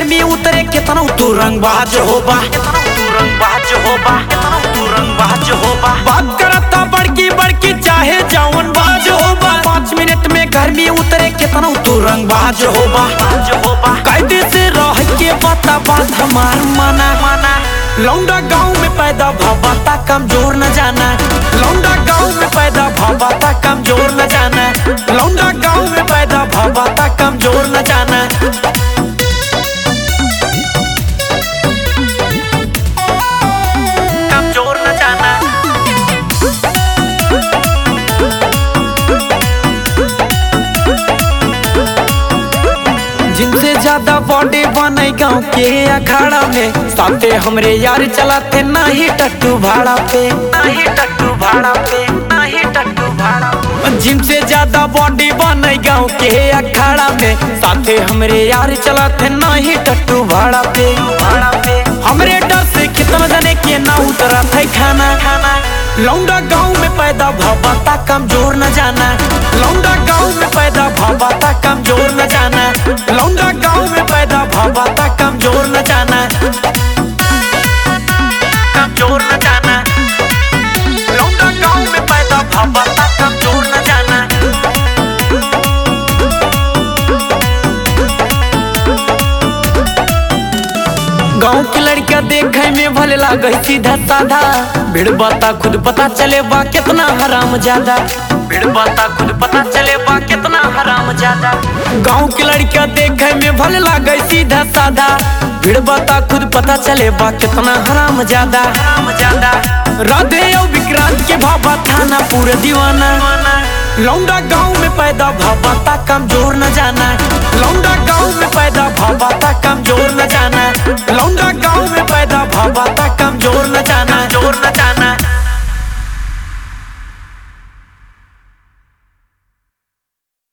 गर्मी उतरे कितना तू रंगबाज होबा, कितना तू रंगबाज होबा, कितना तू रंगबाज होबा। बात करता बड़की बड़की चाहे जवन बाज होबा, 5 मिनट में गर्मी उतरे कितना तू रंगबाज होबा। कायदे से रह के बता बात हमार माना माना। लौंडा गाँव में पैदा भाबाता कमजोर न जाना, लौंडा गाँव में पैदा भाबाता कमजोर न जाना, लौंडा गाँव में पैदा भाबाता कमजोर न जाना। कमजोर न जाना। जिनसे ज्यादा बॉडी बने गाँव के अखाड़ा में, साथे हमरे यार चलाते नाही टट्टू भाड़ा पे, नाही टट्टू भाड़ा पे, नाही टट्टू भाड़ा पे। जिनसे ज्यादा बॉडी बने गाँव के अखाड़ा में, साथे हमरे यार चलाते नाही टट्टू भाड़ा पे, भाड़ा पे। हमरे डर से कितना जने के ना उतरा था खाना खाना। लौंडा गाँव में पैदा भाबाता कमजोर न जाना, लौंडा गाँव में पैदा भाबाता कमजोर न जाना, लौंडा गाँव में पैदा भाबाता कमजोर न जाना, कमजोर न जाना। लौंडा गाँव में पैदा भाबाता कमजोर न जाना। गाँव की लड़कियां देखे में भले लागे सीधा साधा, भीड़ बाता खुद पता चले बा कितना हराम ज्यादा, भीड़ बाता खुद पता चले बा कितना हराम ज्यादा। गाँव की लड़कियां देखे में भले लागे सीधा साधा, भीड़ बाता खुद पता चले बा कितना हराम ज्यादा, हराम ज्यादा। राधे और विक्रांत के भाबा थाना पूरे दीवाना। लौंडा गाँव में पैदा भाबाता कमजोर न जाना, लौंडा गाँव में पैदा भाबाता कमजोर न जाना।